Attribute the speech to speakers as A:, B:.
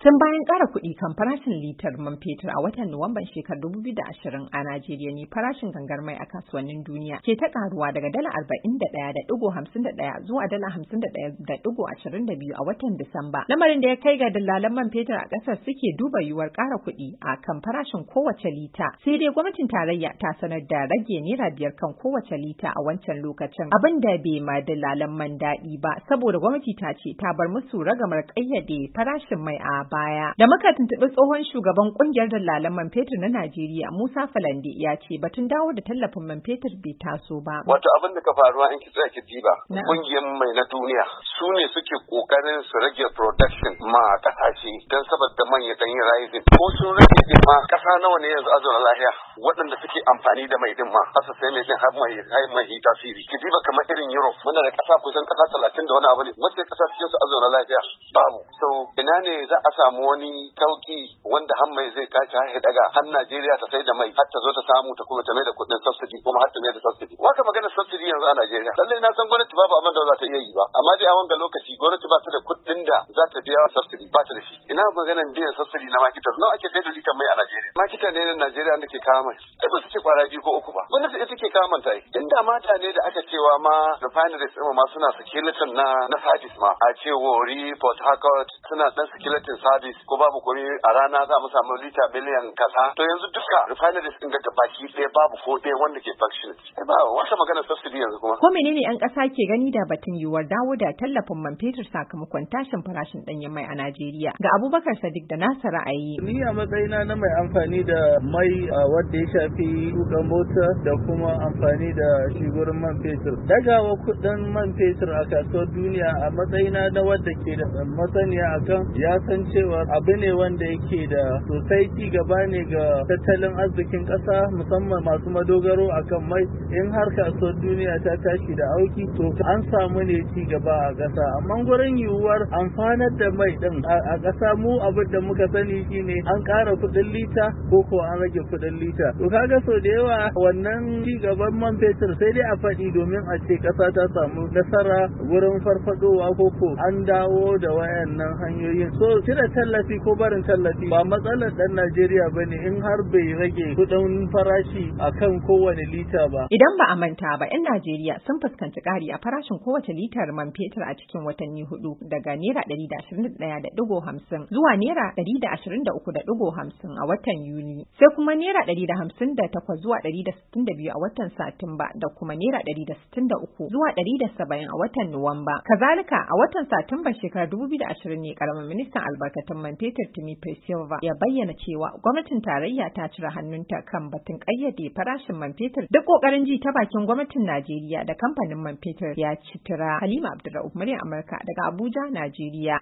A: Tun bayan ƙara kuɗi kan farashin litar man fetur a watan Nuwamban shekarar 2020 a Najeriya ne farashin gangar mai a kasuwannin duniya ke ta ƙaruwa daga dala 41.51 zuwa dala 51.22 a watan Disamba. Lamarin da ya kai ga dillalan man fetur a ƙasar suke duba yiwuwar ƙara kuɗi a kan farashin kowace lita. Sai dai gwamnatin tarayya ta sanar da rage naira 5 kan kowace lita a wancan lokacin. Abin da bai ma dillalan man daɗi ba saboda gwamnati ta ce ta bar musu ragamar ƙayyade farashin mai a baya. Da muka tuntuɓi tsohon shugaban ƙungiyar dillalan man fetur na Najeriya Musa Falande ya ce batun dawo da tallafin man fetur bai taso ba.
B: Wato abin da ka faruwa in ki tsaya ki diba ƙungiyar mai na duniya su ne suke ƙoƙarin su rage production ma ƙasashe don saboda man ya ɗan yi rising. Ko sun rage din ma ƙasa nawa ne yanzu azura lahiya waɗanda suke amfani da mai din ma asa sai mai din har mai tasiri. Ki diba kamar irin Europe muna da ƙasa kusan ƙasa 30 da wani abu ne wasu ƙasa cikin su azura lahiya babu. So ina ne za a samu wani tauki wanda har mai zai tashi har daga har Najeriya ta sai da mai har ta zo ta samu ta kuma ta mai da kuɗin subsidy kuma har ta mai da subsidy. Waka magana subsidy yanzu a Najeriya. Lallai na san gwamnati babu abin da za ta iya yi ba amma dai a wanga lokaci gwamnati ba ta da kuɗin da za ta biya subsidy ba ta da shi. Ina maganar biyan subsidy na makita nawa ake kai da litan mai a Najeriya. Makita ne na Najeriya da ke kawo mai. Ai ba su ce kwara 2 ko 3 ba. Gwamnati ita ke kawo manta. Inda mata ne da aka cewa ma refineries ɗin ma suna skeleton na service ma a ce Wori Port Harcourt suna dan skeleton service ko babu kuri a rana za mu samu lita miliyan kaza to yanzu duka refineries din ga baki ɗaya babu ko ɗaya wanda ke function ba wata magana subsidy yanzu kuma
A: ko menene yan ƙasa ke gani da batun yiwuwar dawo da tallafin man fetur sakamakon tashin farashin ɗanyen mai a Najeriya ga Abubakar Sadiq da nasa ra'ayi
C: ni a matsayina na mai amfani da mai wanda ya shafi tuka mota da kuma amfani da shigurin man fetur dagawa kuɗin man fetur a kasuwar duniya a matsayina na wanda ke da masaniya akan ya san cewa abu ne wanda yake da sosai ci gaba ne ga tattalin arzikin ƙasa musamman masu madogaro akan mai in har kasuwar duniya ta tashi da auki to an samu ne ci gaba a ƙasa amma gurin yiwuwar amfanar da mai din a ƙasa mu abin da muka sani shine an ƙara kuɗin lita ko an rage kuɗin lita to kaga so da yawa wannan ci gaban man fetur sai dai a faɗi domin a ce ƙasa ta samu nasara wurin farfadowa ko an dawo da wayannan hanyoyin so cire tallafi ko barin tallafi ba matsalar dan Najeriya bane in har bai rage kudin farashi akan kowane lita ba.
A: Idan ba a manta ba 'yan Najeriya sun fuskanci ƙari a farashin kowace litar man fetur a cikin watanni 4 daga naira 121.50 zuwa naira 123.50 a watan Yuni sai kuma naira 158 zuwa 162 a watan Satumba da kuma naira 163 zuwa 170 a watan Nuwamba. Kazalika a watan Satumba shekarar 2020 ne karamin ministan albarkatun man fetur Timi Silva ya bayyana cewa gwamnatin tarayya ta cire hannunta kan batun ƙayyade farashin man fetur. Duk ƙoƙarin ji ta bakin gwamnatin Najeriya da kamfanin man fetur ya ci tura. Halima Abdulrahman, muryar Amurka daga Abuja, Najeriya.